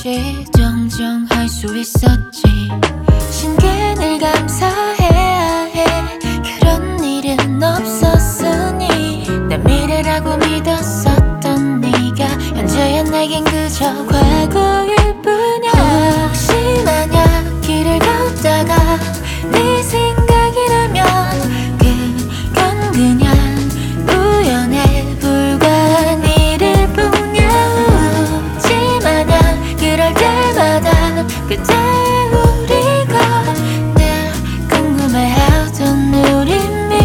없이 정정할 수 있었지. 신경을 감사해야 해. 그런 일은 없었으니 내 미래라고 믿었었던 네가 현재의 내겐 그저 과거일 뿐이야. 혹시 만약 길을 걷다가 네 생각이 나면 그건 그냥 우연에 불과한 일일 뿐이야. 혹시 만약 그럴 때마다 그때 우리가 늘 궁금해하던 우리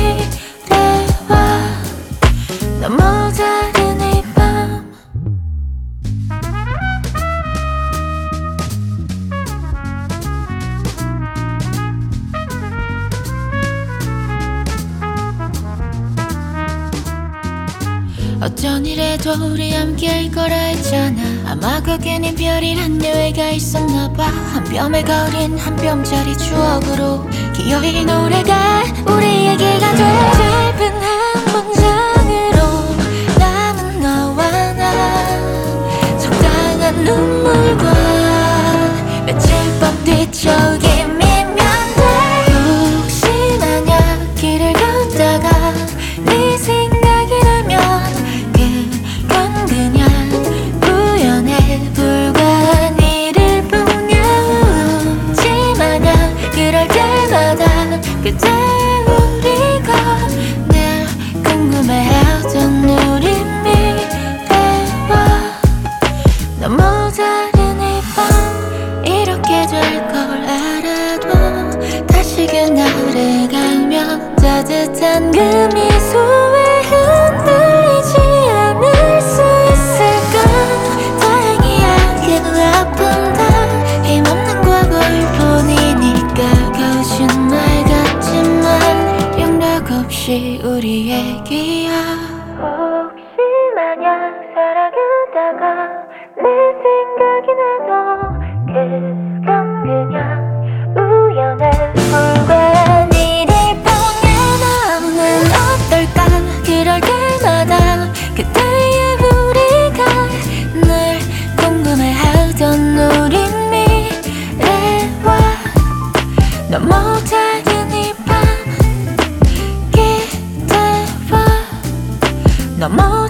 미래와 너무 다른 이 밤. 어떤 일에도 우리 함께할 거라 했잖아. 아마 거긴 이별이란 여해가 있었나 봐. 한 뼘의 거린 한 뼘짜리 추억으로 기어이 노래가 우리 얘기가 돼. 짧은 한 문장으로 남은 너와 나 적당한 눈물과 며칠 밤 뒤척이면 돼. 혹시 만약 길을 걷다가 네 생각이 나면 그건 그냥 우연에 불과한 일일 뿐이야. 혹시 만약 그럴 때마다 그때 우리가 늘 궁금해하던 우리 미래와 너무 다른 이 밤. 이렇게 될 걸 알아도 다시 그날에 가면 따뜻한 그 미소에 흔들리지 않을 수 있을까. 다행이야 그 아픔 다 힘없는 과거일 뿐이니까. 거짓말 같지만 영락 없이 우리 얘기야. 혹시 만약 살아가다가 내 생각이 나도 그건 그냥 우연에 불과한 일일 뿐이야. 너는 어떨까. 그럴 때마다 그때의 우리가 늘 궁금해하던 우리 미래와 너무 다른 이 밤. 기대와 너무